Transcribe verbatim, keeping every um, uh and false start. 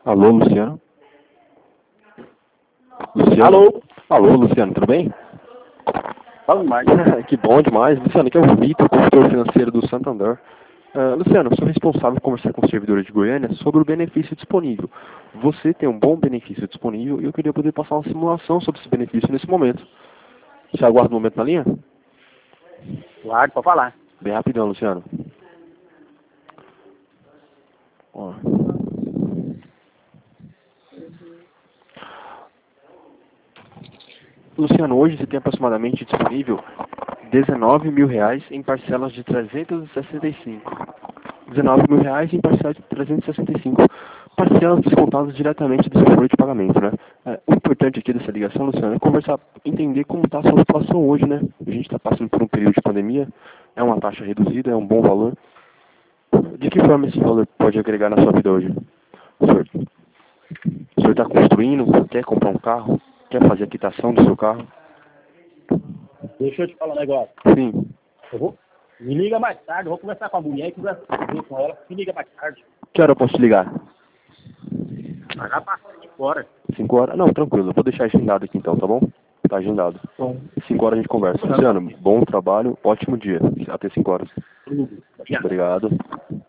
Alô, Luciano? Luciano? Alô? Alô, Luciano, tudo bem? Fala mais. Que bom demais. Luciano, aqui é o Vitor, consultor financeiro do Santander. Uh, Luciano, eu sou responsável por conversar com os servidores de Goiânia sobre o benefício disponível. Você tem um bom benefício disponível e eu queria poder passar uma simulação sobre esse benefício nesse momento. Você aguarda um momento na linha? Claro, pode falar. Bem rapidão, Luciano. Ó. Luciano, hoje você tem aproximadamente disponível dezenove mil reais em parcelas de trezentos e sessenta e cinco. dezenove mil reais em parcelas de trezentos e sessenta e cinco. Parcelas descontadas diretamente do seu folha de pagamento, né? É, o importante aqui dessa ligação, Luciano, é conversar, entender como está a sua situação hoje, né? A gente está passando por um período de pandemia, é uma taxa reduzida, é um bom valor. De que forma esse valor pode agregar na sua vida hoje? O senhor o senhor está construindo, quer comprar um carro, quer fazer a quitação do seu carro? Deixa eu te falar um negócio. Sim. Eu vou... Me liga mais tarde, eu vou conversar com a mulher e conversar com ela. Me liga mais tarde. Que hora eu posso te ligar? Já passou cinco horas. Cinco horas? Não, tranquilo. Eu vou deixar agendado aqui então, tá bom? Tá agendado. Bom. Cinco horas a gente conversa. Luciano, bom trabalho, ótimo dia. Até cinco horas. Tudo. Obrigado. Obrigado.